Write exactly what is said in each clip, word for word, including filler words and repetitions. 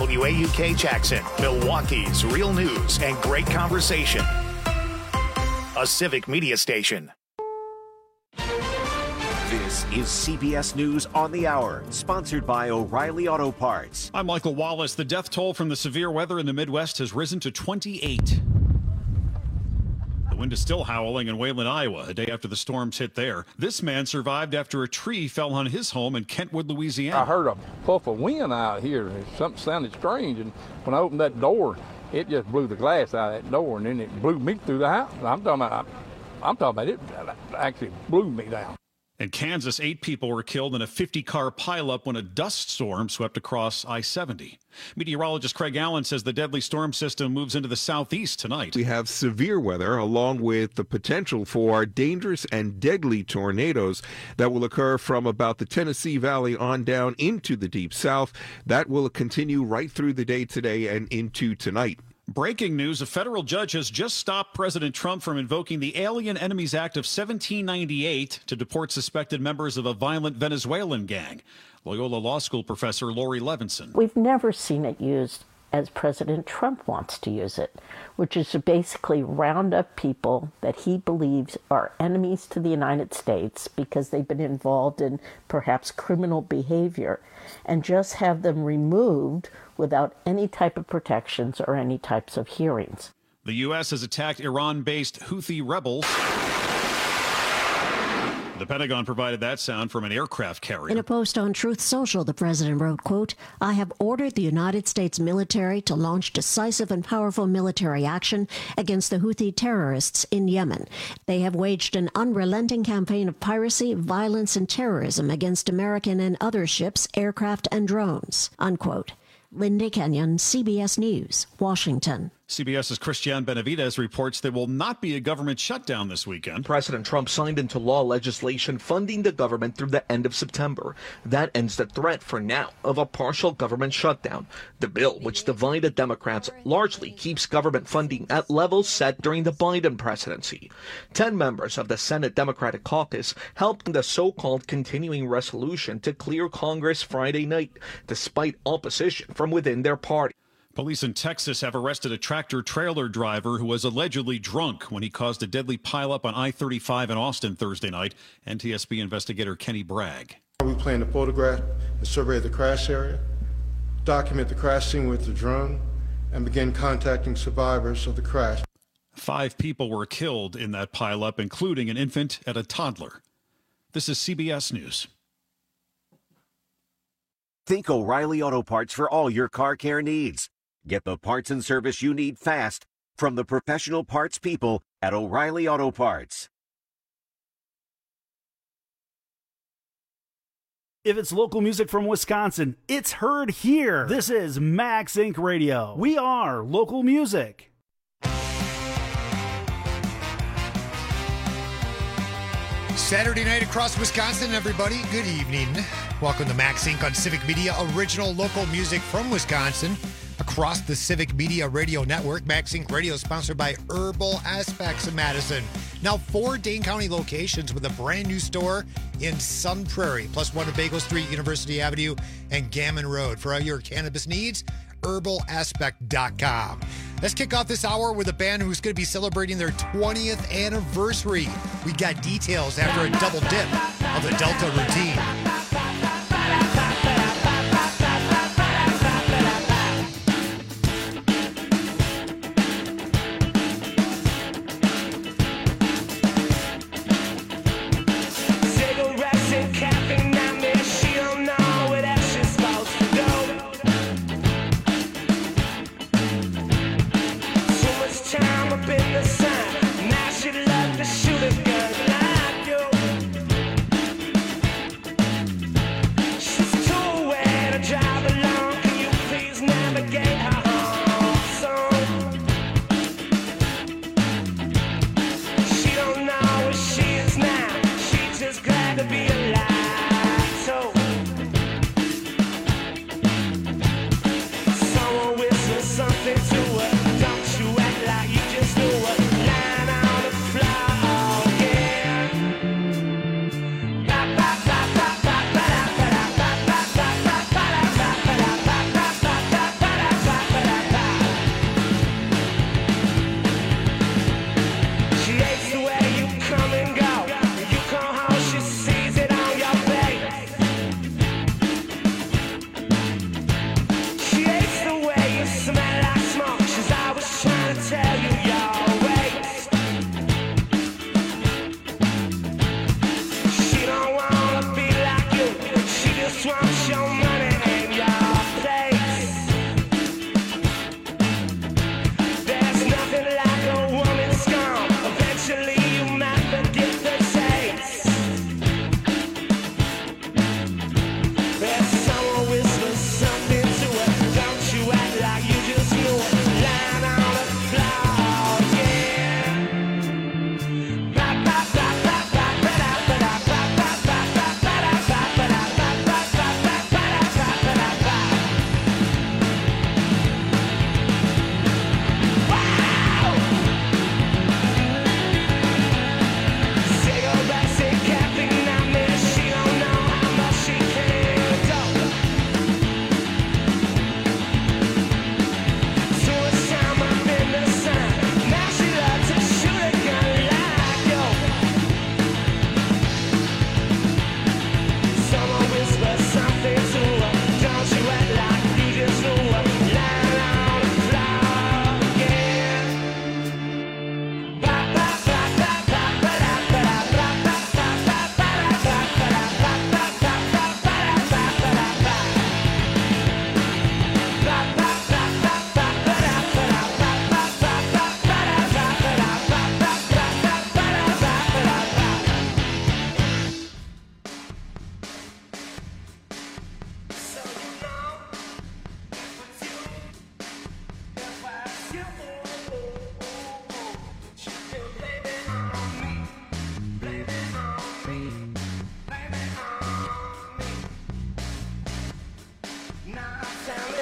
W A U K Jackson, Milwaukee's real news and great conversation. A Civic Media station. This is C B S News on the Hour, sponsored by O'Reilly Auto Parts. I'm Michael Wallace. The death toll from the severe weather in the Midwest has risen to twenty-eight. The wind is still howling in Wayland, Iowa, a day after the storms hit there. This man survived after a tree fell on his home in Kentwood, Louisiana. I heard a puff of wind out here. Something sounded strange, and when I opened that door, it just blew the glass out of that door, and then it blew me through the house. I'm talking about, I'm talking about it actually blew me down. In Kansas, eight people were killed in a fifty-car pileup when a dust storm swept across I seventy. Meteorologist Craig Allen says the deadly storm system moves into the southeast tonight. We have severe weather along with the potential for dangerous and deadly tornadoes that will occur from about the Tennessee Valley on down into the deep south. That will continue right through the day today and into tonight. Breaking news, a federal judge has just stopped President Trump from invoking the Alien Enemies Act of seventeen ninety-eight to deport suspected members of a violent Venezuelan gang. Loyola Law School professor Lori Levinson. We've never seen it used as President Trump wants to use it, which is to basically round up people that he believes are enemies to the United States because they've been involved in perhaps criminal behavior, and just have them removed without any type of protections or any types of hearings. The U S has attacked Iran-based Houthi rebels. The Pentagon provided that sound from an aircraft carrier. In a post on Truth Social, the president wrote, quote, I have ordered the United States military to launch decisive and powerful military action against the Houthi terrorists in Yemen. They have waged an unrelenting campaign of piracy, violence, and terrorism against American and other ships, aircraft, and drones, unquote. Linda Kenyon, C B S News, Washington. CBS's Christian Benavides reports there will not be a government shutdown this weekend. President Trump signed into law legislation funding the government through the end of September. That ends the threat for now of a partial government shutdown. The bill, which divided Democrats, largely keeps government funding at levels set during the Biden presidency. Ten members of the Senate Democratic caucus helped in the so-called continuing resolution to clear Congress Friday night, despite opposition from within their party. Police in Texas have arrested a tractor-trailer driver who was allegedly drunk when he caused a deadly pileup on I thirty-five in Austin Thursday night. N T S B investigator Kenny Bragg. We plan to photograph and survey the crash area, document the crash scene with the drone, and begin contacting survivors of the crash. Five people were killed in that pileup, including an infant and a toddler. This is C B S News. Think O'Reilly Auto Parts for all your car care needs. Get the parts and service you need fast from the professional parts people at O'Reilly Auto Parts. If it's local music from Wisconsin, it's heard here. This is Max Incorporated. Radio. We are local music. Saturday night across Wisconsin, everybody. Good evening. Welcome to Max Incorporated on Civic Media, original local music from Wisconsin across the Civic Media Radio Network. Max Incorporated Radio is sponsored by Herbal Aspects of Madison. Now four Dane County locations with a brand new store in Sun Prairie, plus one at Bagel Street, University Avenue, and Gammon Road. For all your cannabis needs, herbal aspect dot com. Let's kick off this hour with a band who's going to be celebrating their twentieth anniversary. We got details after a double dip of the Delta Routine.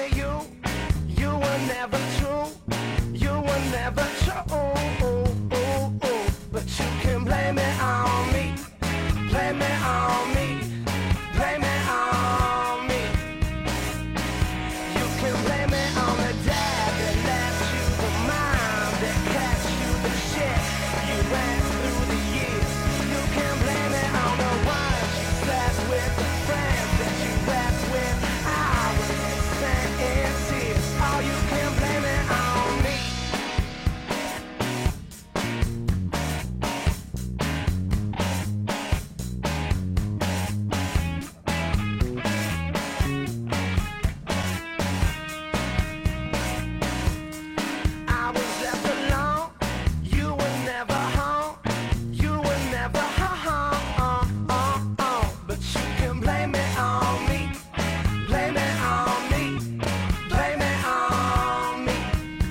you, you were never true. You were never true. But you can blame it on me. Blame it on me. Blame it on me. You can blame it on the dad that left you, the mom that kept you, the shit you ran through the years. You can blame it on the ones you slept with, the friends that you wept with. I was spent in tears. Oh, you can blame it on me. I was left alone. You were never home. You were never home. But you can blame it on me. Blame it on me. Blame it on me.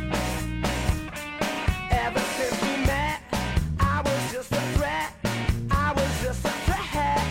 Ever since we met, I was just a threat. I was just a threat.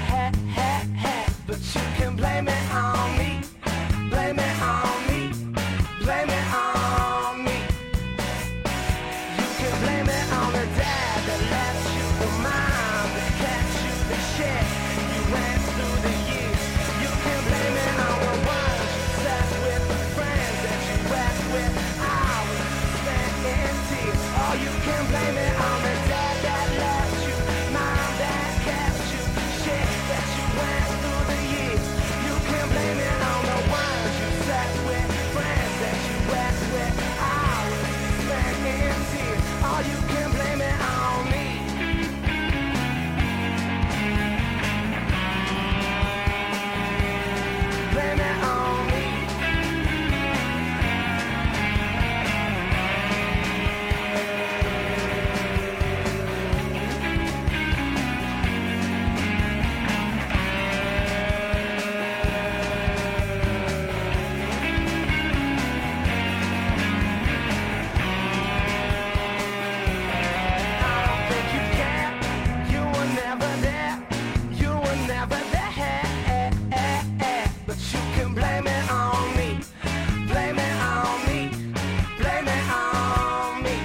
But you can blame it on me. Blame it on me. Blame it on me. You can blame it on the dad that left you, the mom that kept you, the shit you went through the years. You can blame it on the ones you slept with, the friends that you wept with. Hours spent in tears. Oh, you can blame it on the dad that left you, mom that kept you, shit that you went through the years. You can blame it on the ones you slept with, friends that you wept with. Hours spent in tears. Oh, you can blame it on me. Blame it on me. I don't think you care. You were never there. You were never there. But you can blame it on me. Blame it on me. Blame it on me.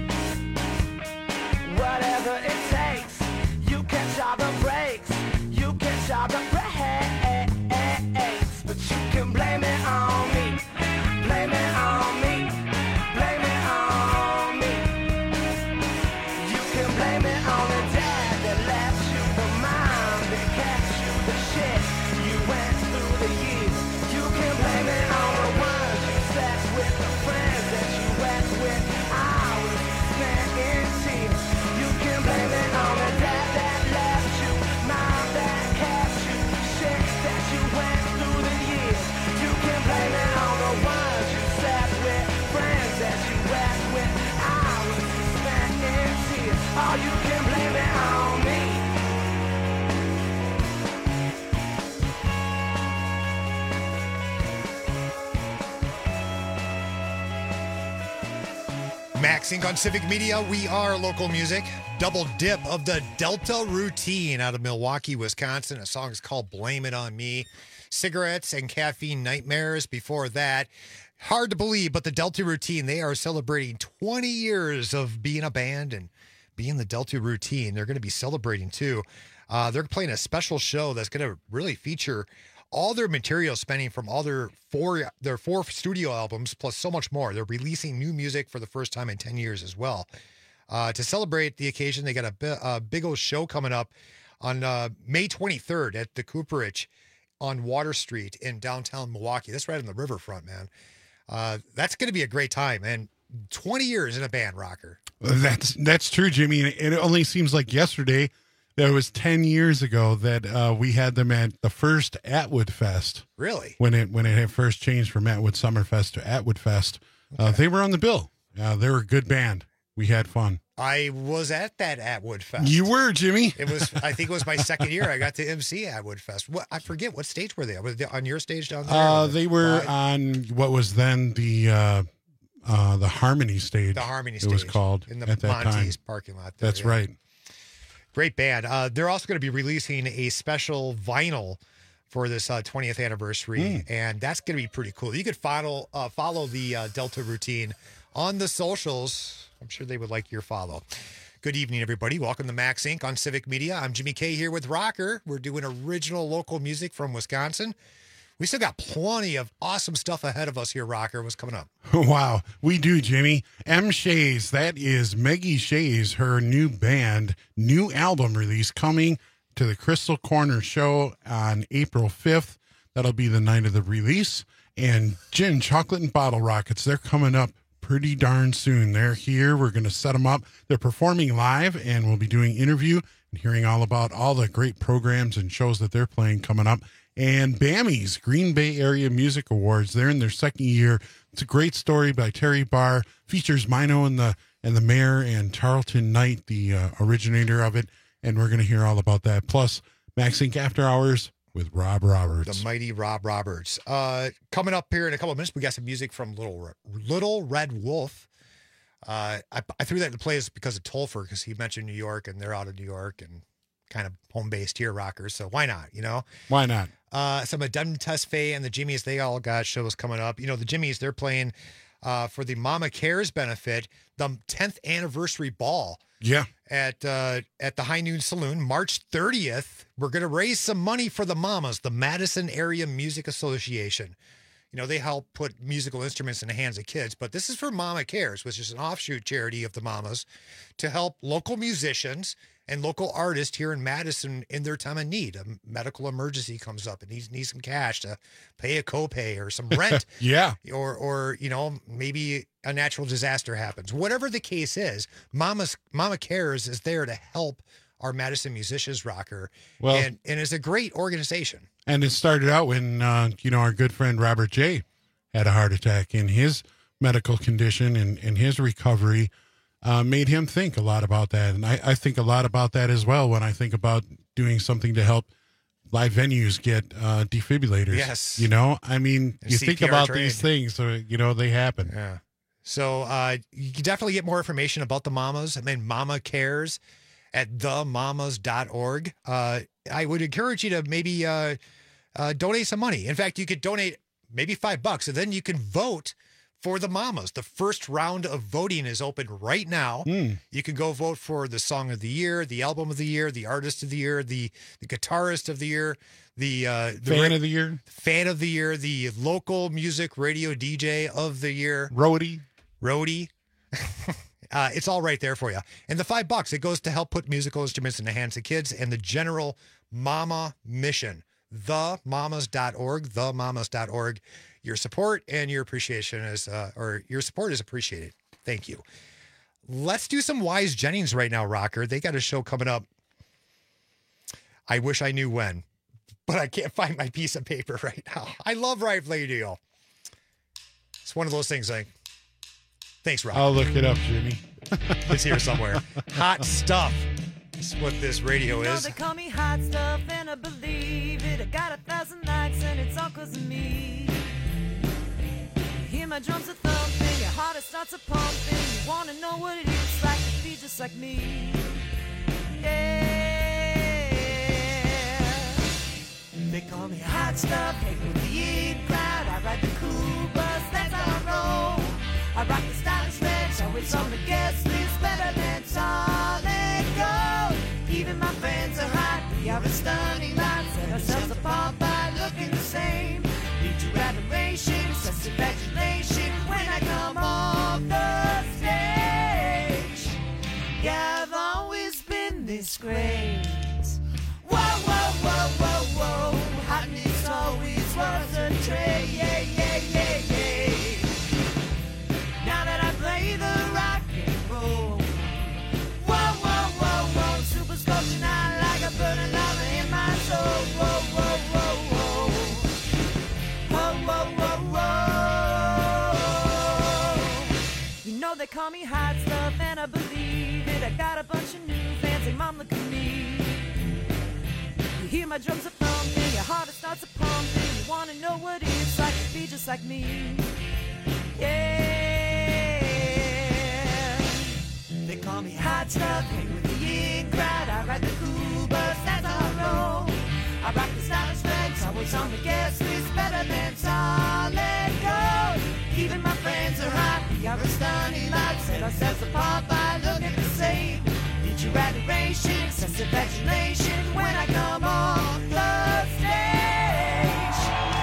Whatever it takes, you catch all the breaks. You catch all the breaks. But you can blame it on me. Blame it on me. Blame it on me. You can blame it on the dad that left you, the mom that kept you, the shit you went through the years. You can blame it on the ones you slept with, the friends that you wept with. Hours spent in tears. You can blame it on the dad that left you, mom that kept you, shit that you went through the years. You can blame it on the ones you slept with, friends that you wept with. Hours spent in tears. Oh, you can blame it on me. Max Inc on Civic Media. We are local music. Double dip of the Delta Routine out of Milwaukee, Wisconsin. A song is called Blame It On Me. Cigarettes and Caffeine Nightmares. Before that, hard to believe, but the Delta Routine, they are celebrating twenty years of being a band and being the Delta Routine. They're going to be celebrating too. Uh, they're playing a special show that's going to really feature all their material spending from all their four their four studio albums, plus so much more. They're releasing new music for the first time in ten years as well. Uh, to celebrate the occasion, they got a, bi- a big old show coming up on uh, May twenty-third at the Cooperage on Water Street in downtown Milwaukee. That's right on the riverfront, man. Uh, that's going to be a great time. And twenty years in a band, Rocker. That's that's true, Jimmy. And it only seems like yesterday that it was ten years ago that uh, we had them at the first Atwood Fest. Really? When it when it had first changed from Atwood Summerfest to Atwood Fest. Okay. Uh, they were on the bill. Uh, they were a good band. We had fun. I was at that Atwood Fest. You were, Jimmy. It was. I think it was my second year. I got to M C Atwood Fest. What I forget what stage were they? Were they on your stage down there? Uh, they were uh, on what was then the uh, uh, the Harmony stage. The Harmony it stage. It was called in the at that Monty's time. parking lot. There, That's yeah. right. Great band. Uh, they're also going to be releasing a special vinyl for this uh, twentieth anniversary, Mm. and that's going to be pretty cool. You could follow uh, follow the uh, Delta routine on the socials. I'm sure they would like your follow. Good evening, everybody. Welcome to Max Incorporated on Civic Media. I'm Jimmy K here with Rocker. We're doing original local music from Wisconsin. We still got plenty of awesome stuff ahead of us here, Rocker. What's coming up? Wow, we do, Jimmy. M. Shays, that is Maggie Shays, her new band, new album release coming to the Crystal Corner show on April fifth. That'll be the night of the release. And Gin, Chocolate and Bottle Rockets, they're coming up pretty darn soon. They're here. We're going to set them up. They're performing live, and we'll be doing interview and hearing all about all the great programs and shows that they're playing coming up. And BAMI's Green Bay Area Music Awards, they're in their second year. It's a great story by Terry Barr, features Mino and the and the mayor and Tarleton Knight, the uh, originator of it, and we're going to hear all about that. Plus, Max Inc After Hours with Rob Roberts. The mighty Rob Roberts. Uh, coming up here in a couple of minutes, we got some music from Little Little Red Wolf. Uh, I, I threw that in the plays because of Tolfer, because he mentioned New York, and they're out of New York and kind of home-based here, rockers. So why not, you know? Why not? Uh, some of Dem Tesfaye and the Jimmies, they all got shows coming up. You know, the Jimmies, they're playing uh, for the Mama Cares benefit, the tenth anniversary ball. Yeah. At uh, at the High Noon Saloon, March thirtieth. We're going to raise some money for the Mamas, the Madison Area Music Association. You know, they help put musical instruments in the hands of kids, but this is for Mama Cares, which is an offshoot charity of the Mamas, to help local musicians and local artists here in Madison in their time of need. A medical emergency comes up and needs, needs some cash to pay a copay or some rent. Yeah. Or, or, you know, maybe a natural disaster happens. Whatever the case is, Mama's Mama Cares is there to help our Madison musicians, Rocker. Well, and, and it's a great organization. And it started out when, uh, you know, our good friend Robert J. had a heart attack, in his medical condition and, and his recovery uh, made him think a lot about that. And I, I think a lot about that as well when I think about doing something to help live venues get uh, defibrillators. Yes. You know, I mean, And you C P R think about trained. these things, so, you know, they happen. Yeah. So uh, you can definitely get more information about the Mamas. I mean, Mama Cares at the mamas dot org. Uh, I would encourage you to maybe uh, uh, donate some money. In fact, you could donate maybe five bucks, and then you can vote for the Mamas. The first round of voting is open right now. Mm. You can go vote for the song of the year, the album of the year, the artist of the year, the, the guitarist of the year, the, uh, the Fan ra- of the year. fan of the year, the local music radio D J of the year. Roadie. Roadie. uh, it's all right there for you. And the five bucks, it goes to help put musical instruments in the hands of kids and the general Mama mission. the mamas dot org, the mamas dot org. Your support and your appreciation is, uh, or your support is appreciated. Thank you. Let's do some Wise Jennings right now, Rocker. They got a show coming up. I wish I knew when, but I can't find my piece of paper right now. I love Rife Radio. It's one of those things like, thanks, Rob. I'll look it up, Jimmy. It's here somewhere. Hot stuff. That's what this radio You know is. they call me hot stuff and I believe it. I got a thousand likes and it's all cause of me. You hear my drums are thumping, your heart it starts a pumping. You wanna know what it is like to be just like me. Yeah. They call me hot stuff, hang with the in crowd. I ride the cool bus, that's how I roll. I rock the stylish ranch, always on the guest list, better than solid gold. Even my friends are hot, we are a stunning lot. Set ourselves apart by looking the same. Need your adoration, such congratulation when I come off the stage. Yeah, I've always been this great. Whoa, whoa, whoa, whoa, whoa. Hotness always was a trait. Yeah, yeah, yeah, yeah. Now that I play the rock and roll. Whoa, whoa, whoa, whoa. Super scorching hot like a burning lava in my soul. Whoa, whoa, whoa, whoa. Whoa, whoa, whoa, whoa. You know they call me hot stuff and I believe it. I got a bunch of new fans and mom look at me. You hear my drums are thumping, your heart it starts a pumping. You wanna know what it's like to be just like me. Yeah. They call me hot stuff, hang with the in crowd. I ride the cool bus, that's how I roll. I rock the stylish legs, I was on the guest list, better than solid gold. Even my friends are hot, we are a stunning lot. Set ourselves apart by looking the same. Future adoration, sense of adulation when I come on the stage.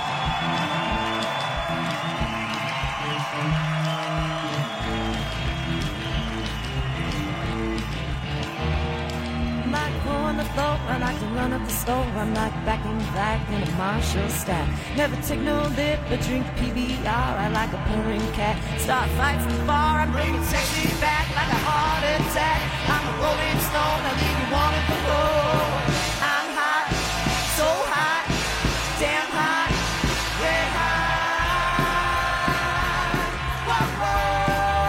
I'm like on the floor, I like to run up the store. I'm like back in black in a Marshall stack. Never take no lip, but drink P B R. I like a purring cat. Start fights from far, I'm bringing sexy back like a heart attack. I'm a rolling stone, I leave you wanting to go. I'm hot, so hot, damn hot, red hot. Whoa, whoa.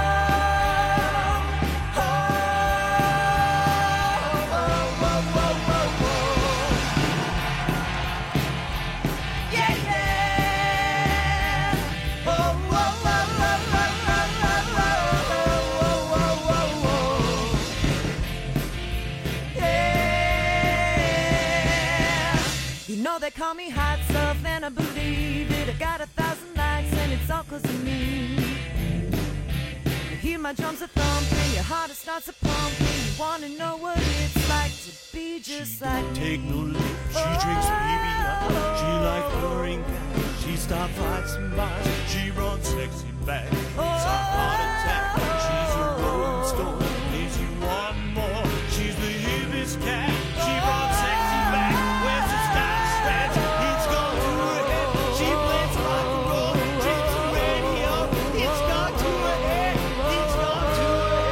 They call me hot stuff and I believe it. I got a thousand likes and it's all cause of me. You hear my drums a thumping, your heart starts a pumping. You wanna know what it's like to be just she like don't me. Take no lip, she oh, drinks P B R. She like purring cat. She stops fights and bars. She runs sexy back. It's a heart attack. She's a rolling stone. Leaves you want more. She's the hippest cat. She runs sexy back. Where's the style? It's gone to her head. She plays rock and roll. Dreams of radio. It's gone to her head. It's gone to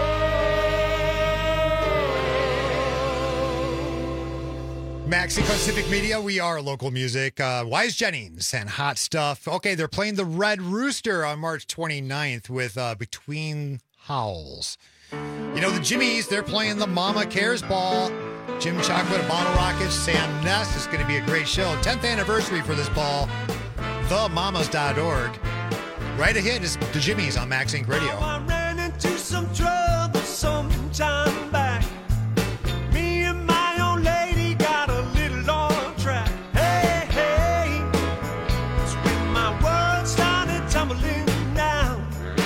her head. Maxi Pacific Media, we are local music. Uh, Wise Jennings and Hot Stuff. Okay, they're playing the Red Rooster on March twenty-ninth with uh, Between Howls. You know, the Jimmies, they're playing the Mama Cares Ball. Jim Chocolate and Bottle Rockets, Sam Ness. It's going to be a great show. tenth anniversary for this ball. the mamas dot org. Right ahead is the Jimmies on Max Inc Radio. I ran into some trouble some time back. Me and my old lady got a little on track. Hey, hey. It's when my world started tumbling down.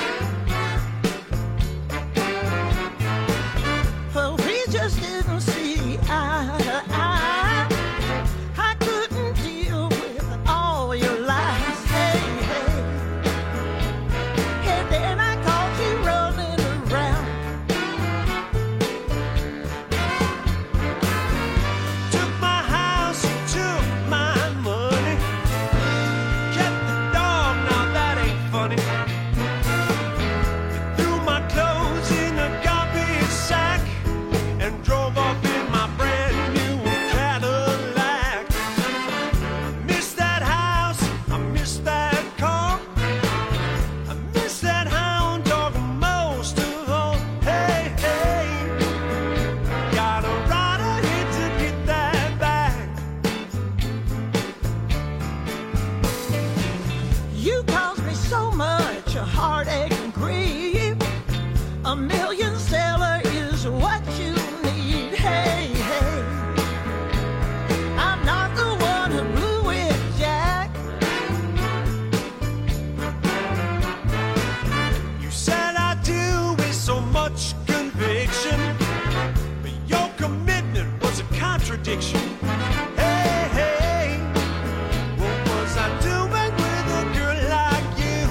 Well, we just didn't see eye to eye. I couldn't deal with all your lies. Hey, hey. And then I caught you rolling around. Took my house, you took my money. Kept the dog, now that ain't funny. You threw my clothes in a garbage sack and drove off in my brand new Cadillac. I miss that house, I miss that car. I miss that hound dog most of all. Hey, hey. Got a ride ahead to get that back. You caused me so much heartache and grief. A million sailor is what you need. Hey, hey. I'm not the one who blew it, Jack. You said I do with so much conviction, but your commitment was a contradiction. Hey, hey, what was I doing with a girl like you?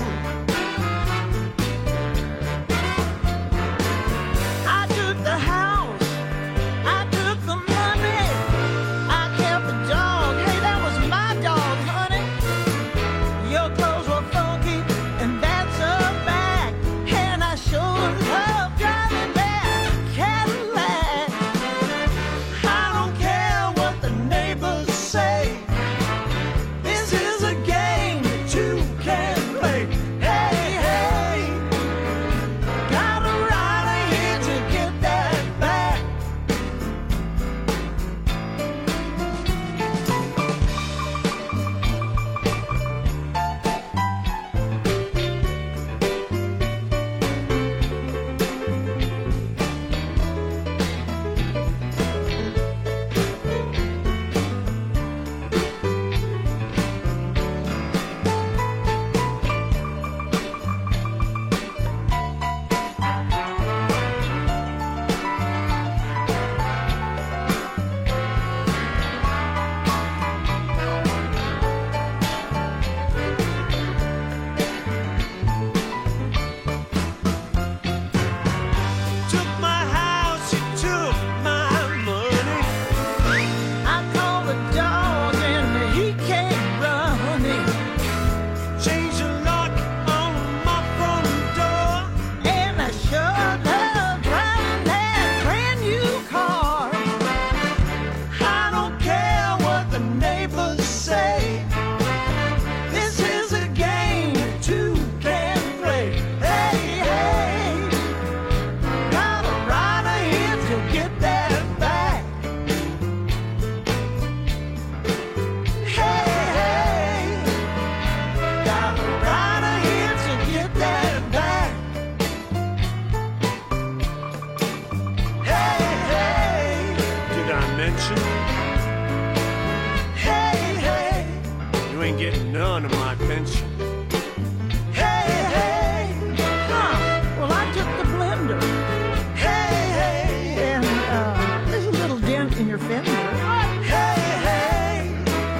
I took the house, I took the money, I kept the dog. Hey, that was my dog, honey. Your clothes were funky, and that's a fact. And I sure love driving that Cadillac. I don't care what pension. Hey, hey, You ain't getting none of my pension. hey, hey. Huh. Well, I took the blender. Hey, hey, And uh, there's a little dent in your fender. hey, hey.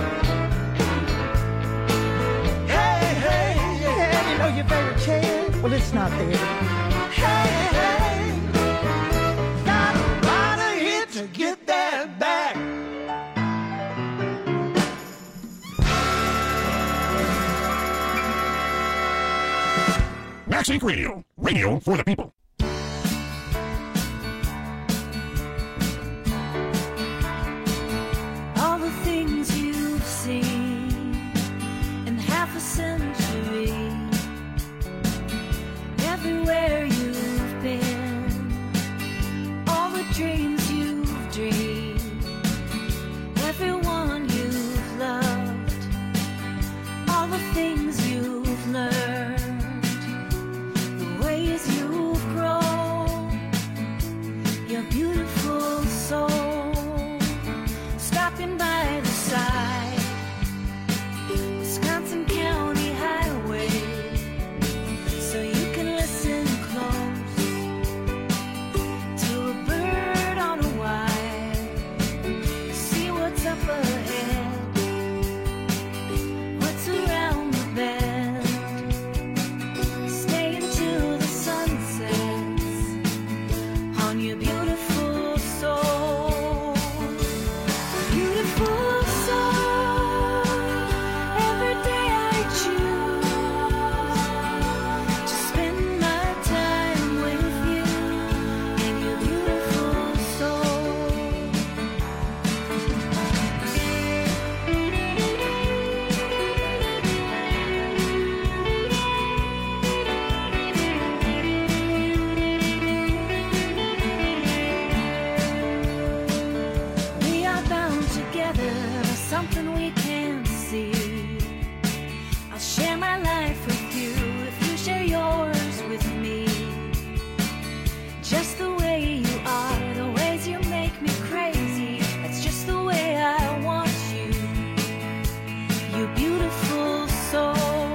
Hey, hey, Yeah, you know your favorite chair? Well, it's not there. hey, hey. Got a lot of hit to get that back. Max Inc Radio. Radio for the people. All the things you've seen in half a century, everywhere you've been, all the dreams you've dreamed, everyone you've loved, all the things you've learned, the ways you've grown, your beautiful soul. Stopping by the side, Wisconsin County Highway, so you can listen close to a bird on a wire. See what's up ahead, what's around the bend. Stay until the sun sets on your beautiful soul. Beautiful soul, every day I choose to spend my time with you and your beautiful soul. We are bound together by something we can't see. I'll share my life with you if you share yours with me. Just the way you are, the ways you make me crazy. That's just the way I want you, you beautiful soul.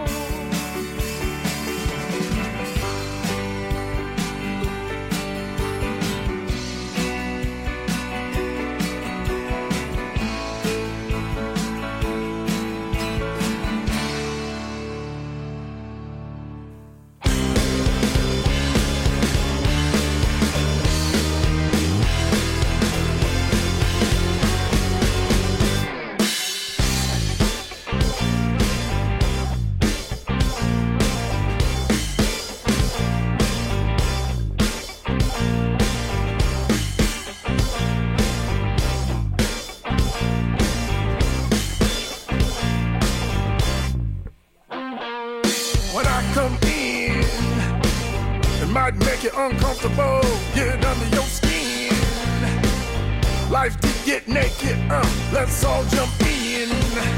When I come in, it might make you uncomfortable, get under your skin. Life did get naked, uh, let's all jump in.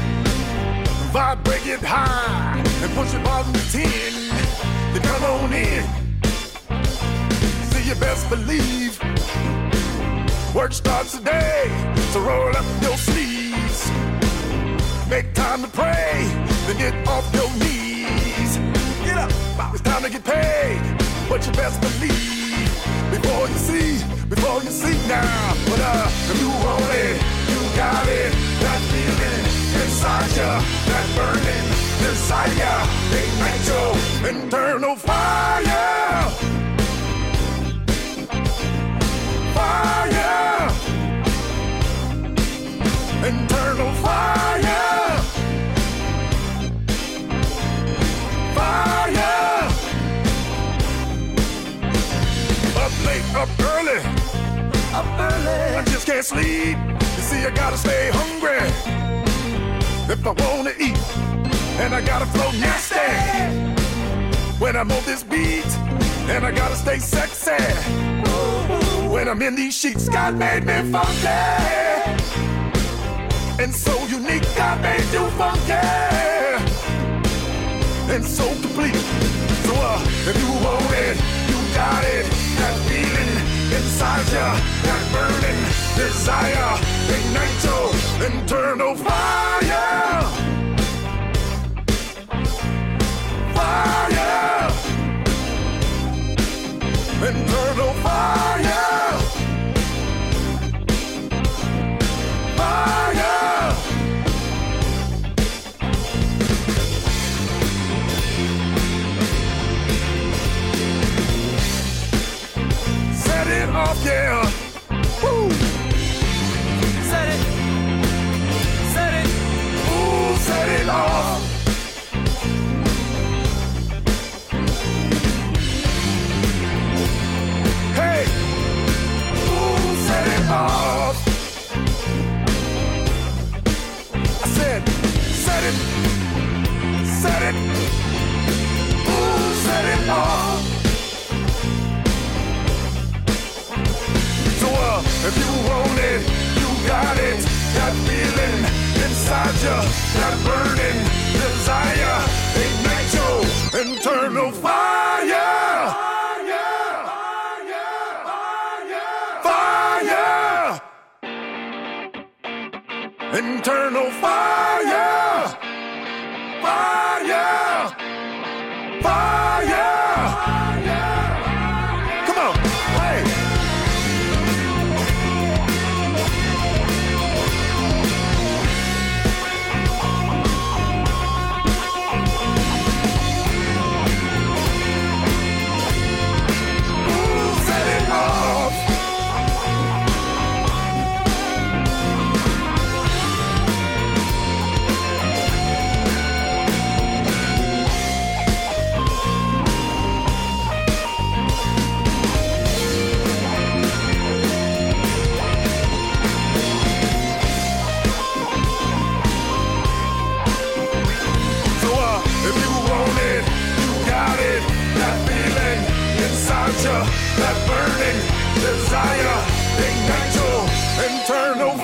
Vibe, get high, and push it bottom to ten. Then come on in. See, you best believe work starts today, so roll up your sleeves. Make time to pray, then get off your knees. Get up, it's time to get paid. But you best believe before you see, before you see now. But uh, if you want it, you got it. That feeling inside ya, that burning desire, ignite your internal fire. Fire. Internal fire. Fire. Up late, up early. Up early. I just can't sleep. You see, I gotta stay hungry if I wanna eat. And I gotta flow nasty when I'm on this beat. And I gotta stay sexy when I'm in these sheets. God made me funky and so unique. God made you funky and so complete. So uh, if you want it, you got it. That feeling inside ya, that burning desire, internal fire. Fire. Internal fire. Fire. Set it off, yeah. Woo. Set it. Set it. Ooh, set it off. Hey. Ooh, set it off. I said, set it. Set it. Ooh, set it off. So, uh, if you want it, you got it. That feeling inside you, that burning desire, ignite your internal fire. Fire. Internal fire. Fire. Fire. Come on, hey. That burning desire, ignite your internal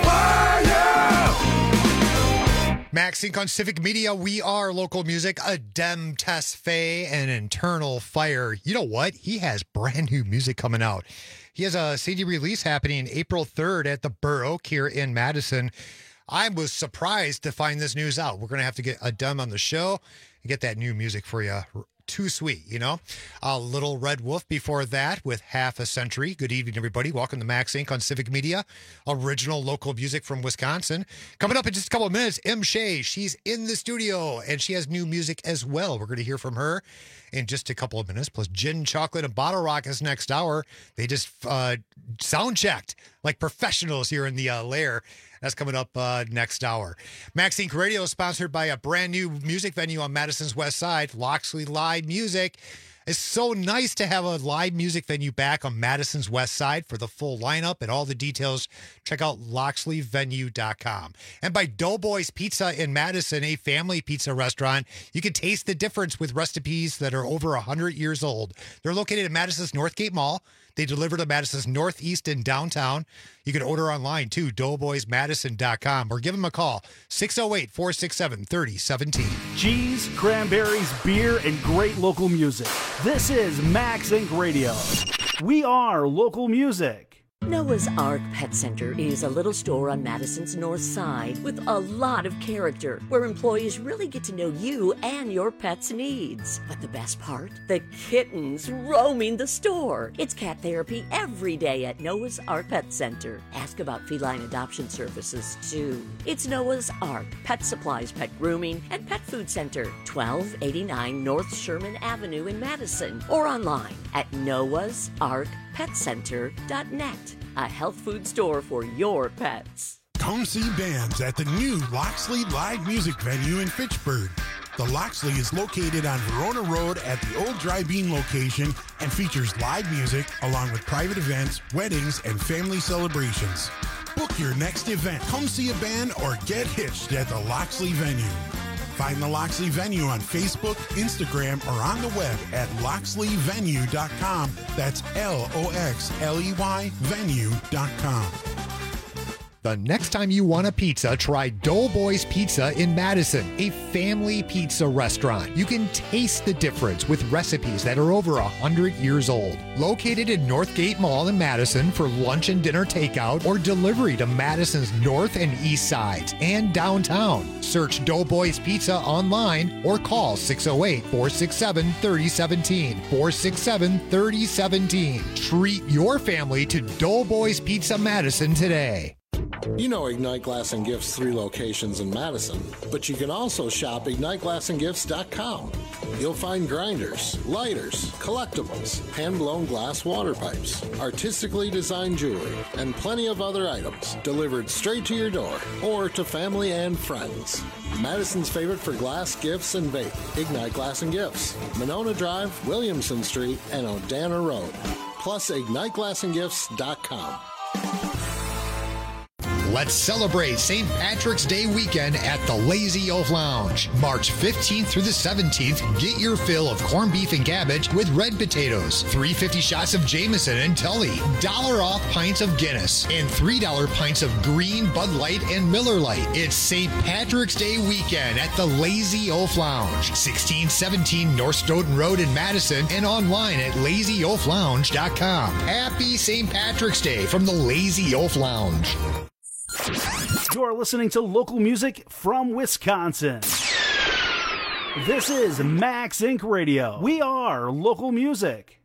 fire. Maxink on Civic Media. We are local music. Adem Tesfaye and Internal Fire. You know what? He has brand new music coming out. He has a C D release happening April third at the Burr Oak here in Madison. I was surprised to find this news out. We're going to have to get Adem on the show and get that new music for you. Too sweet, you know? A Little Red Wolf before that with Half a Century. Good evening, everybody. Welcome to Maxink on Civic Media. Original local music from Wisconsin. Coming up in just a couple of minutes, M. Shea. She's in the studio, and she has new music as well. We're going to hear from her in just a couple of minutes. Plus, Gin, Chocolate, and Bottle Rock is next hour. They just uh, sound-checked like professionals here in the uh, lair. That's coming up uh, next hour. Maxink Radio is sponsored by a brand new music venue on Madison's West Side, Loxley Live Music. It's so nice to have a live music venue back on Madison's West Side. For the full lineup and all the details, check out loxley venue dot com. And by Doughboys Pizza in Madison, a family pizza restaurant. You can taste the difference with recipes that are over one hundred years old. They're located at Madison's Northgate Mall. They deliver to Madison's Northeast and downtown. You can order online too, doughboys madison dot com, or give them a call, six oh eight, four six seven, three oh one seven. Cheese, cranberries, beer, and great local music. This is Maxink Radio. We are local music. Noah's Ark Pet Center is a little store on Madison's north side with a lot of character, where employees really get to know you and your pet's needs. But the best part? The kittens roaming the store. It's cat therapy every day at Noah's Ark Pet Center. Ask about feline adoption services, too. It's Noah's Ark Pet Supplies, Pet Grooming, and Pet Food Center, twelve eighty-nine North Sherman Avenue in Madison, or online at noahs ark pet center dot net. A health food store for your pets. Come see bands at the new Loxley Live Music venue in Fitchburg. The Loxley is located on Verona Road at the old Dry Bean location and features live music along with private events, weddings, and family celebrations. Book your next event. Come see a band or get hitched at the Loxley venue. Find the Loxley venue on Facebook, Instagram, or on the web at loxley venue dot com. That's L O X L E Y venue dot com. The next time you want a pizza, try Doughboys Pizza in Madison, a family pizza restaurant. You can taste the difference with recipes that are over one hundred years old. Located in Northgate Mall in Madison for lunch and dinner takeout or delivery to Madison's north and east sides and downtown. Search Doughboys Pizza online or call six oh eight, four six seven, three oh one seven, four six seven, three oh one seven. Treat your family to Doughboys Pizza Madison today. You know Ignite Glass and Gifts' three locations in Madison, but you can also shop ignite glass and gifts dot com. You'll find grinders, lighters, collectibles, hand-blown glass water pipes, artistically designed jewelry, and plenty of other items delivered straight to your door or to family and friends. Madison's favorite for glass, gifts, and vape, Ignite Glass and Gifts, Monona Drive, Williamson Street, and Odana Road. Plus ignite glass and gifts dot com. Let's celebrate Saint Patrick's Day weekend at the Lazy Oaf Lounge. March fifteenth through the seventeenth, get your fill of corned beef and cabbage with red potatoes, three dollars and fifty cents shots of Jameson and Tully, dollar off pints of Guinness, and three dollars pints of green Bud Light and Miller Lite. It's Saint Patrick's Day weekend at the Lazy Oaf Lounge, sixteen seventeen North Stoughton Road in Madison, and online at lazy oaf lounge dot com. Happy Saint Patrick's Day from the Lazy Oaf Lounge. You're listening to local music from Wisconsin. This is Max Inc Radio. We are local music.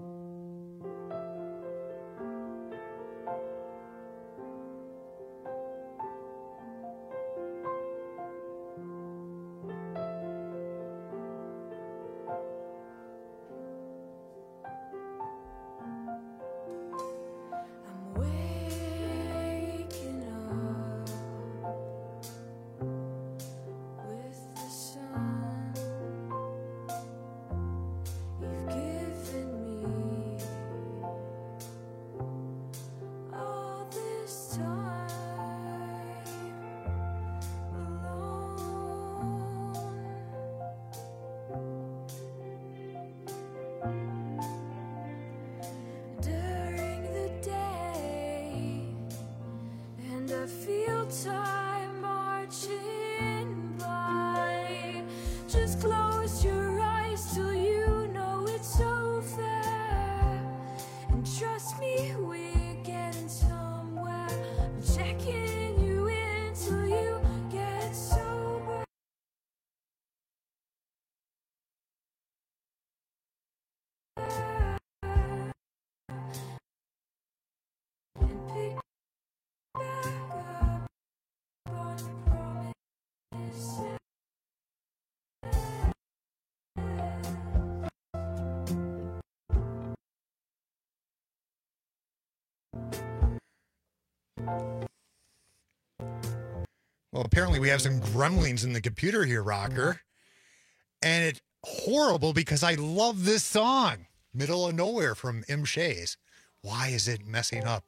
Well, apparently we have some gremlins in the computer here, Rocker. And it's horrible because I love this song, Middle of Nowhere from M. Shays. Why is it messing up?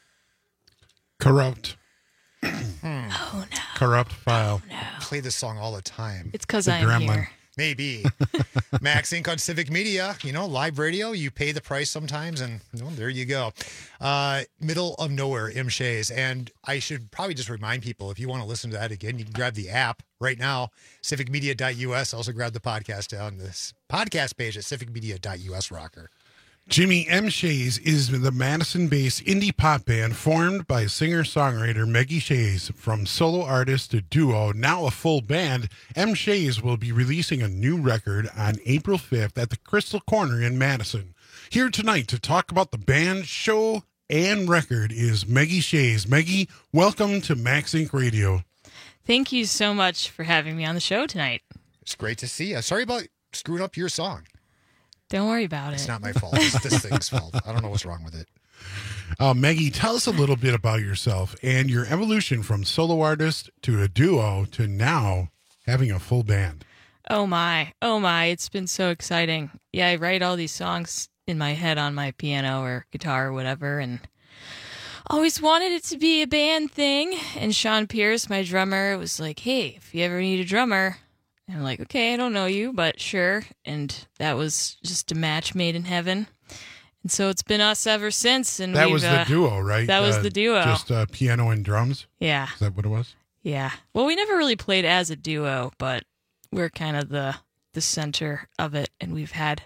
Corrupt. Hmm. Oh, no. Corrupt file. Oh, no. I play this song all the time. It's because I'm gremlin. here. Maybe. Max Inc on Civic Media, you know, live radio, you pay the price sometimes, and well, there you go. Uh, Middle of Nowhere, M. Shays. And I should probably just remind people, if you want to listen to that again, you can grab the app right now, civic media dot U S. Also grab the podcast on this podcast page at civic media dot U S, Rocker. Jimmy M. Shays is the Madison-based indie pop band formed by singer-songwriter Maggie Shays. From solo artist to duo, now a full band, M. Shays will be releasing a new record on April fifth at the Crystal Corner in Madison. Here tonight to talk about the band, show, and record is Maggie Shays. Maggie, welcome to Max Inc Radio. Thank you so much for having me on the show tonight. It's great to see you. Sorry about screwing up your song. Don't worry about It's it. not my fault. It's this thing's fault. I don't know what's wrong with it. Uh, Maggie, tell us a little bit about yourself and your evolution from solo artist to a duo to now having a full band. Oh my, oh my, it's been so exciting. Yeah, I write all these songs in my head on my piano or guitar or whatever, and always wanted it to be a band thing. And Sean Pierce, my drummer, was like, hey, if you ever need a drummer. And I'm like, okay, I don't know you, but sure. And that was just a match made in heaven. And so it's been us ever since. And That we've, was the uh, duo, right? That was Uh, the duo. Just uh, piano and drums? Yeah. Is that what it was? Yeah. Well, we never really played as a duo, but we're kind of the the center of it, and we've had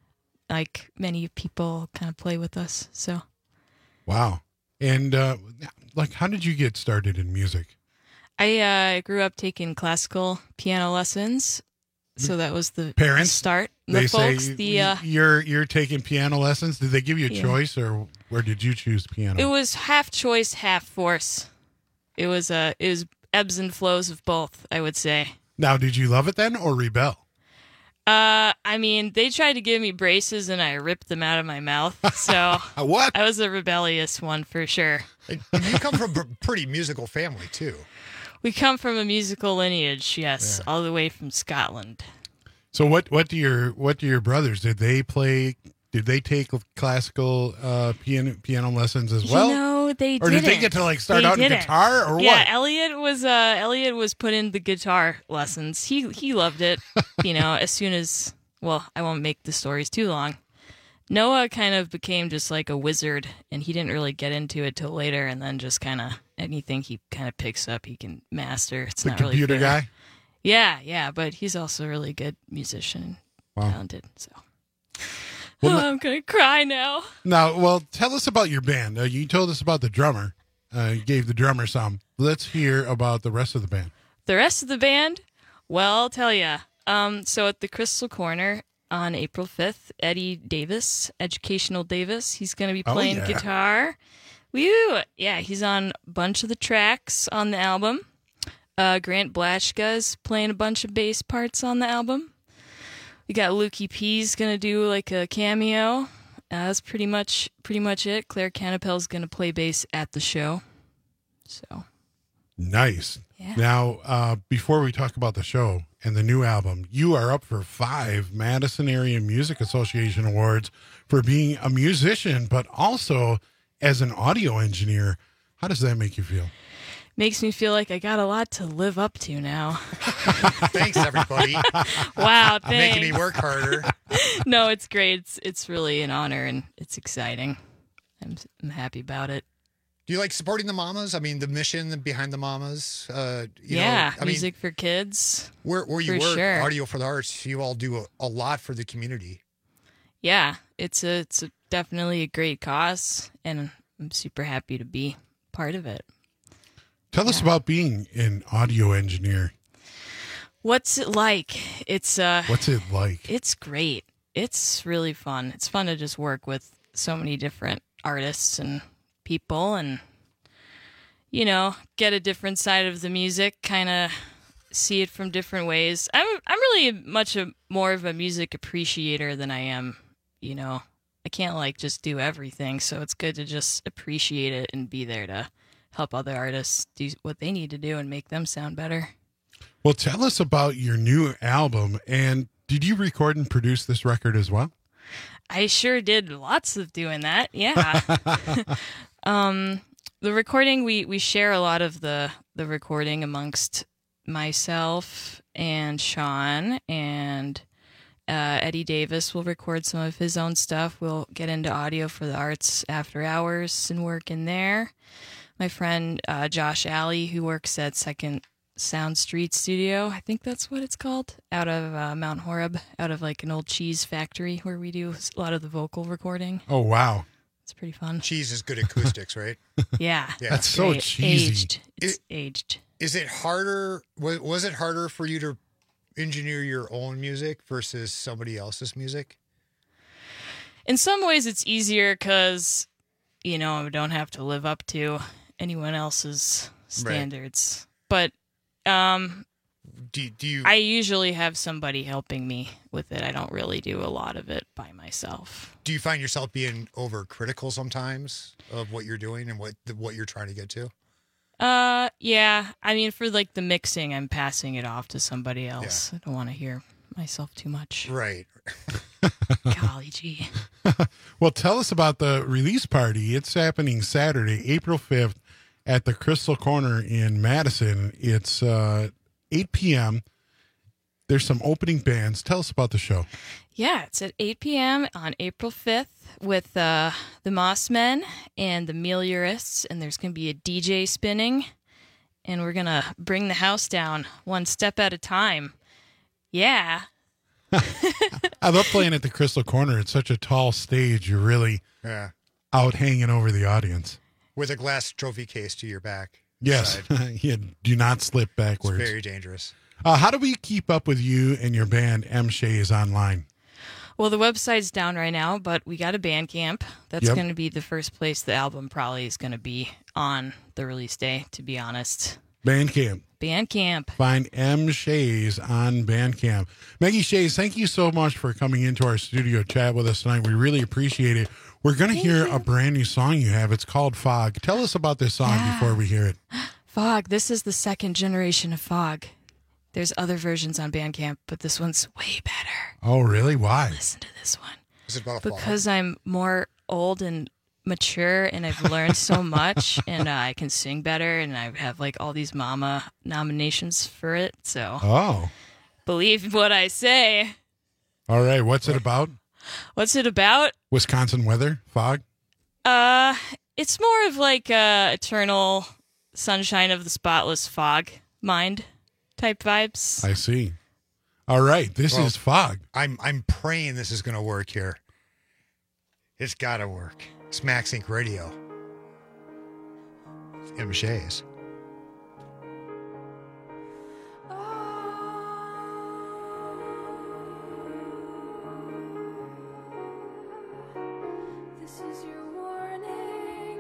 like many people kind of play with us. So Wow. And uh, like, how did you get started in music? I uh, grew up taking classical piano lessons, so that was the Parents start. The They folks, say the uh, you're you're taking piano lessons. Did they give you a Yeah. choice, or where did you choose piano? it was half choice, half force. It was uh, it was ebbs and flows of both, I would say. Now, did you love it then, or rebel? Uh, I mean, they tried to give me braces, and I ripped them out of my mouth. So what? I was a rebellious one for sure. And you come from a pretty musical family too. We come from a musical lineage, yes, all the way from Scotland. So what what do your what do your brothers did they play? Did they take classical uh, piano piano lessons as well? You know, they or did they didn't. get to like start They out in didn't. guitar or yeah, what? Elliot was uh Elliot was put in the guitar lessons. He he loved it. You know, as soon as well, I won't make the stories too long. Noah kind of became just like a wizard, and he didn't really get into it till later. And then just kind of anything he kind of picks up, he can master. It's The not really computer fair. guy? Yeah, yeah, but he's also a really good musician, Wow. talented. So Well, oh, no- I'm gonna cry now. Now, well, tell us about your band. Uh, you told us about the drummer. Uh, you gave the drummer some. Let's hear about the rest of the band. The rest of the band, well, I'll tell ya. Um, so at the Crystal Corner on April fifth, Eddie Davis, Educational Davis, he's going to be Oh, playing yeah. guitar. Woo! Yeah, he's on a bunch of the tracks on the album. Uh, Grant Blashka's playing a bunch of bass parts on the album. We got Lukey P's going to do like a cameo. Uh, that's pretty much pretty much it. Claire Canapel's going to play bass at the show. So Nice. Yeah. Now, uh, before we talk about the show and the new album, you are up for five Madison Area Music Association awards for being a musician, but also as an audio engineer. How does that make you feel? makes me feel like I got a lot to live up to now. Thanks, everybody. Wow, thanks. Making me work harder. No, it's great. It's it's really an honor and it's exciting. I'm I'm happy about it. Do you like supporting the mamas? I mean, the mission behind the mamas. Uh, you Yeah, know, I music mean, for kids. Where where you for work, sure. Audio for the Arts, you all do a, a lot for the community. Yeah, it's a it's a, definitely a great cause, and I'm super happy to be part of it. Tell us about being an audio engineer. What's it like? It's uh What's it like? It's great. It's really fun. It's fun to just work with so many different artists and people and you know, get a different side of the music, kind of see it from different ways. I'm I'm really much a more of a music appreciator than I am, you know. I can't like just do everything, so it's good to just appreciate it and be there to help other artists do what they need to do and make them sound better. Well, tell us about your new album. And did you record and produce this record as well? I sure did lots of doing that. Yeah. um, the recording, we, we share a lot of the, the recording amongst myself and Sean, and uh, Eddie Davis will record some of his own stuff. We'll get into Audio for the Arts after hours and work in there. My friend uh, Josh Alley, who works at Second Sound Street Studio, I think that's what it's called, out of uh, Mount Horeb, out of like an old cheese factory where we do a lot of the vocal recording. Oh, wow. It's pretty fun. Cheese is good acoustics, right? Yeah. Yeah. That's so Great. cheesy. Aged. It's It- aged. Is it harder? Was, was it harder for you to engineer your own music versus somebody else's music? In some ways, it's easier because, you know, I don't have to live up to anyone else's standards. But um, do, do you? I usually have somebody helping me with it. I don't really do a lot of it by myself. Do you find yourself being overcritical sometimes of what you're doing and what what you're trying to get to? Uh, yeah. I mean, for like the mixing, I'm passing it off to somebody else. I don't want to hear myself too much. Right. Golly gee. Well, tell us about the release party. It's happening Saturday, April fifth at the Crystal Corner in Madison. It's uh, eight p.m. there's some opening bands. Tell us about the show. Yeah, it's at eight p.m. on April fifth with uh, the Mossmen and the Meliorists, and there's going to be a D J spinning, and we're going to bring the house down one step at a time. Yeah. I love playing at the Crystal Corner. It's such a tall stage. You're really Yeah. out hanging over the audience. With a glass trophy case to your back. Yes. side. Yeah, do not slip backwards. It's very dangerous. Uh, how do we keep up with you and your band, M. Shays, online? Well, the website's down right now, but we got a Bandcamp. That's Yep. going to be the first place the album probably is going to be on the release day, to be honest. Bandcamp. Bandcamp. Find M. Shays on Bandcamp. Maggie Shays, thank you so much for coming into our studio chat with us tonight. We really appreciate it. We're going to hear a brand new song you have. It's called Fog. Tell us about this song Yeah. before we hear it. Fog. This is the second generation of Fog. There's other versions on Bandcamp, but this one's way better. Oh, really? Why? Listen to this one. Is it about a fog? Because I'm more old and mature, and I've learned so much, and uh, I can sing better, and I have like all these mama nominations for it. So, Oh. believe what I say. All right. What's it about? What's it about? Wisconsin weather? Fog? Uh, it's more of like uh, eternal sunshine of the spotless fog mind type vibes. I see. All right. This Well, is Fog. I'm I'm praying this is going to work here. It's got to work. It's Max Inc Radio. M. Shays. This is your warning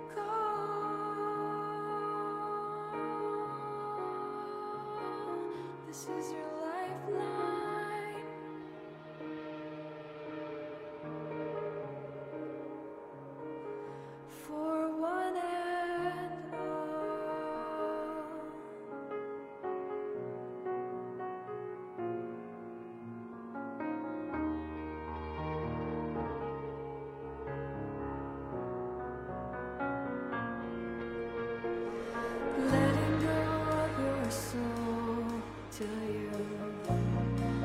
call. This is your lifeline. For one and all. Letting go of your soul till you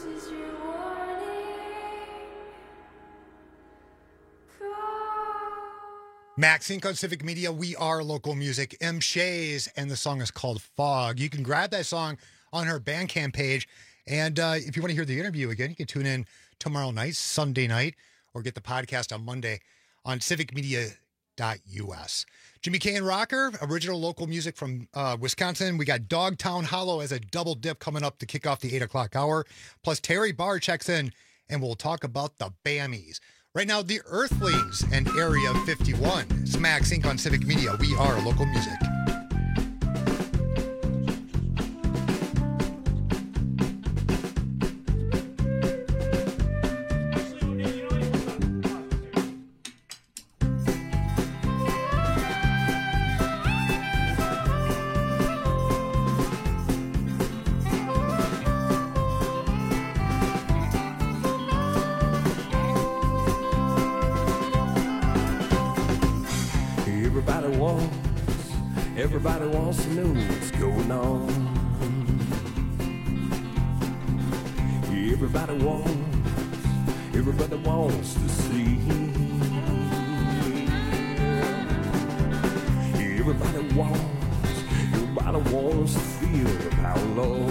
is your warning. Max Inc on Civic Media. We are local music. M. Shays, and the song is called Fog. You can grab that song on her Bandcamp page. And uh, if you want to hear the interview again, you can tune in tomorrow night, Sunday night, or get the podcast on Monday on civic media dot U S. Jimmy K and Rocker, original local music from uh, Wisconsin. We got Dogtown Hollow as a double dip coming up to kick off the eight o'clock hour. Plus, Terry Barr checks in, and we'll talk about the Bammies. Right now, the Earthlings and Area fifty-one. It's Max Inc on Civic Media. We are local music. Everybody wants, everybody wants to know what's going on. Everybody wants, everybody wants to see. Everybody wants, everybody wants to feel the power, Lord.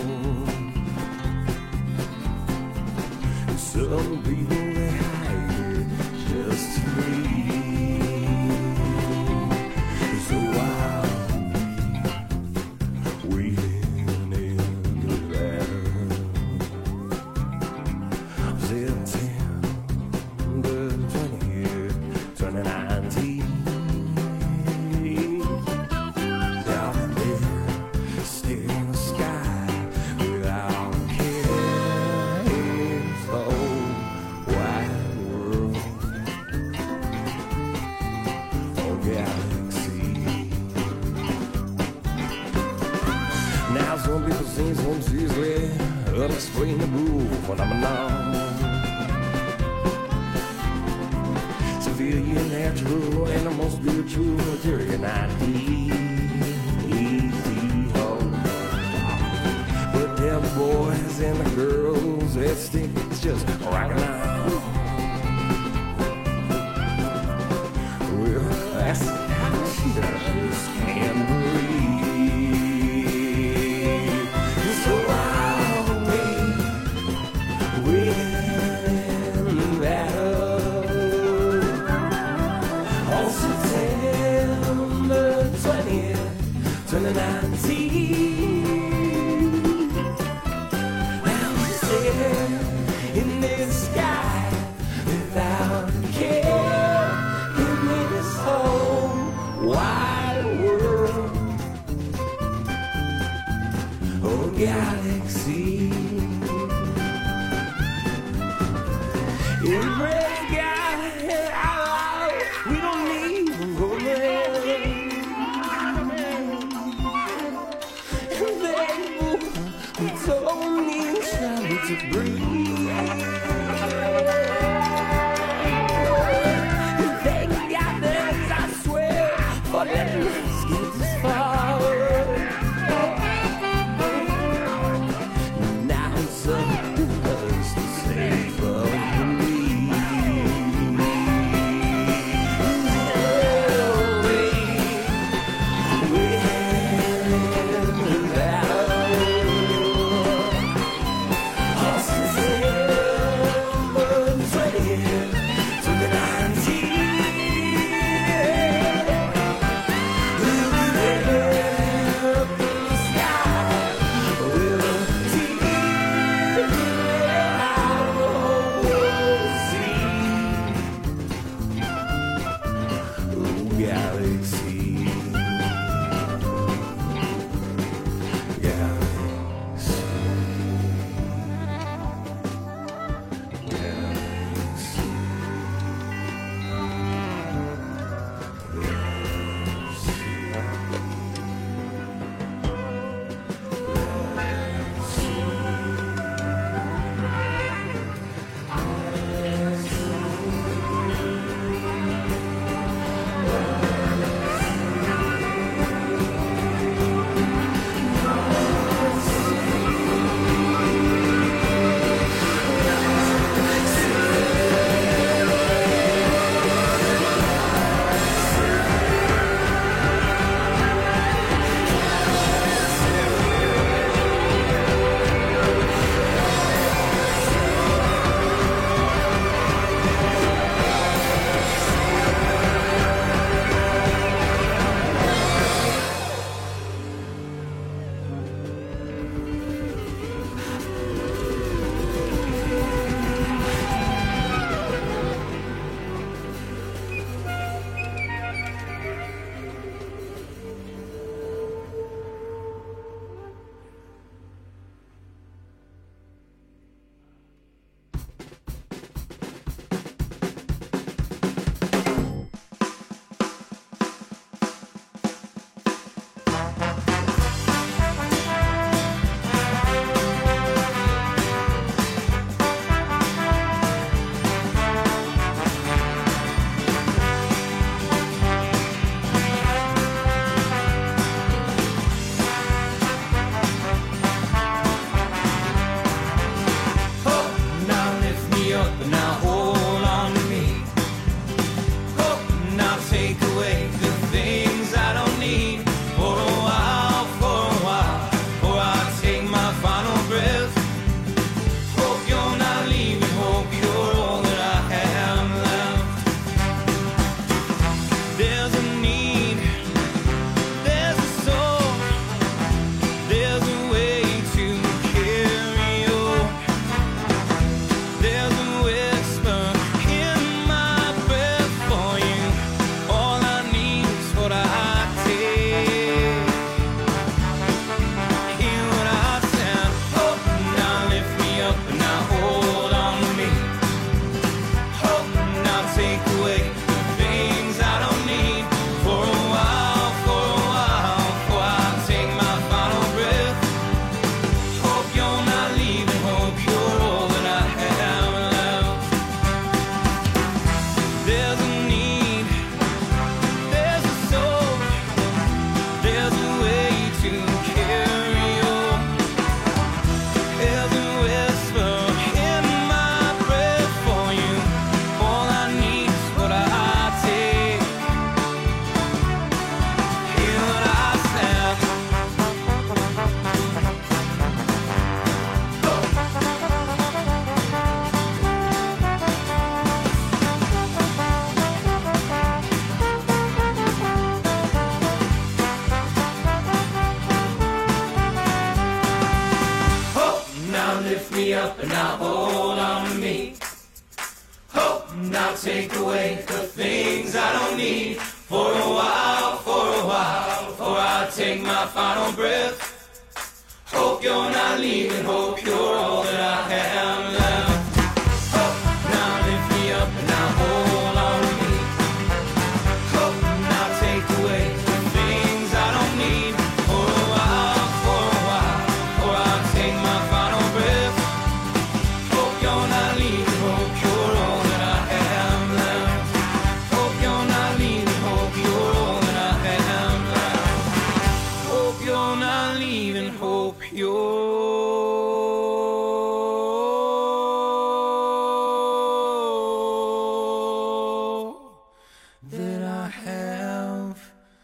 Some people they hide it just to breathe. Unexplainable phenomenon. Civilian, natural, animal, spiritual, material, idea. But tell the boys and the girls that stick is just right now. Well, that's how she just can't believe. So I in this sky without care, in this whole wide world, oh galaxy, every guy we don't need romance, and they we don't need time to breathe. lift me up and now hold on to me. Hope now take away the things I don't need. For a while, for a while, before I take my final breath. Hope you're not leaving, hope you're all that I have left. Hope now lift me up and now hold on to me. Hope now take away the things I don't need. For a while, for a while, before I take my final breath. Hope you're not leaving, hope you're all that I have left. Hope you're not leaving, hope you're all that I have left. Hope you're not leaving, hope you're that I have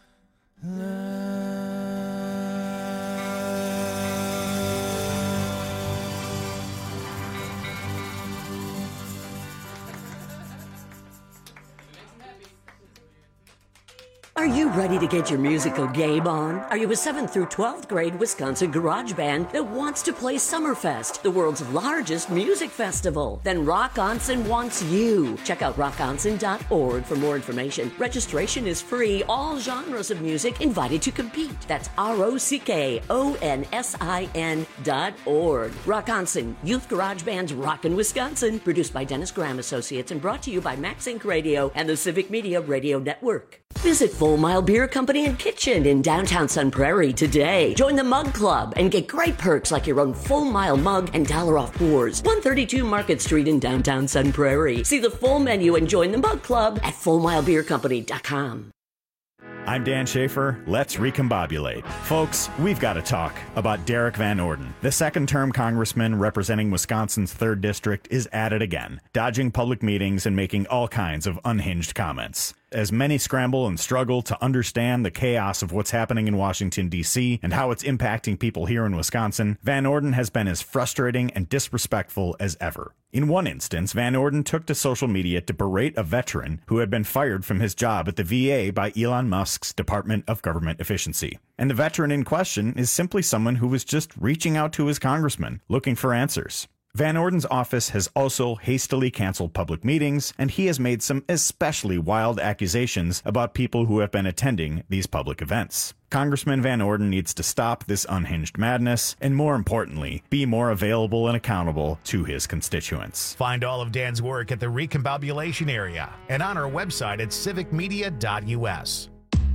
Are you ready to get your musical game on? Are you a seventh through twelfth grade Wisconsin garage band that wants to play Summerfest, the world's largest music festival? Then Rock Onsen wants you. Check out rock onsen dot org for more information. Registration is free. All genres of music invited to compete. That's R O C K O N S I N dot org. Rock Onsen, Youth Garage Band's Rockin' Wisconsin. Produced by Dennis Graham Associates and brought to you by Max Inc Radio and the Civic Media Radio Network. Visit Full Mile Beer Company and Kitchen in downtown Sun Prairie today. Join the Mug Club and get great perks like your own Full Mile mug and dollar off pours. one thirty-two Market Street in downtown Sun Prairie. See the full menu and join the Mug Club at full mile beer company dot com. I'm Dan Schaefer. Let's recombobulate. Folks, we've got to talk about Derek Van Orden. The second-term congressman representing Wisconsin's third District is at it again, dodging public meetings and making all kinds of unhinged comments. As many scramble and struggle to understand the chaos of what's happening in Washington, D C, and how it's impacting people here in Wisconsin, Van Orden has been as frustrating and disrespectful as ever. In one instance, Van Orden took to social media to berate a veteran who had been fired from his job at the V A by Elon Musk's Department of Government Efficiency. And the veteran in question is simply someone who was just reaching out to his congressman, looking for answers. Van Orden's office has also hastily canceled public meetings, and he has made some especially wild accusations about people who have been attending these public events. Congressman Van Orden needs to stop this unhinged madness, and more importantly, be more available and accountable to his constituents. Find all of Dan's work at the Recombobulation Area and on our website at civic media dot U S.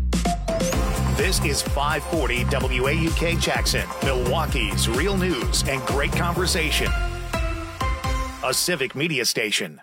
This is five forty W A U K Jackson, Milwaukee's real news and great conversation. A Civic Media station.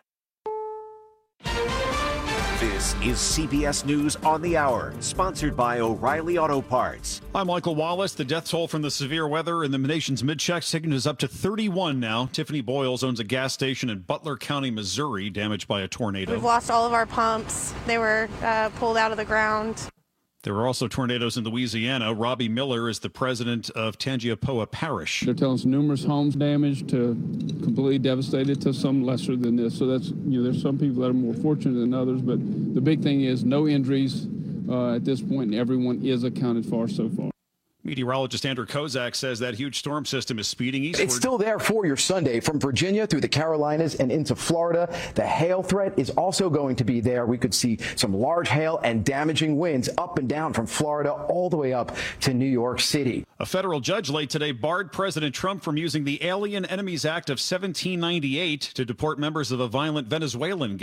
This is C B S News on the Hour, sponsored by O'Reilly Auto Parts. I'm Michael Wallace. The death toll from the severe weather in the nation's mid-check segment is up to thirty-one now. Tiffany Boyles owns a gas station in Butler County, Missouri, damaged by a tornado. We've lost all of our pumps. They were uh, pulled out of the ground. There were also tornadoes in Louisiana. Robbie Miller is the president of Tangiapoa Parish. They're telling us numerous homes damaged to completely devastated to some lesser than this. So that's, you know, there's some people that are more fortunate than others, but the big thing is no injuries uh, at this point, and everyone is accounted for so far. Meteorologist Andrew Kozak says that huge storm system is speeding eastward. It's still there for your Sunday from Virginia through the Carolinas and into Florida. The hail threat is also going to be there. We could see some large hail and damaging winds up and down from Florida all the way up to New York City. A federal judge late today barred President Trump from using the Alien Enemies Act of seventeen ninety-eight to deport members of a violent Venezuelan gang.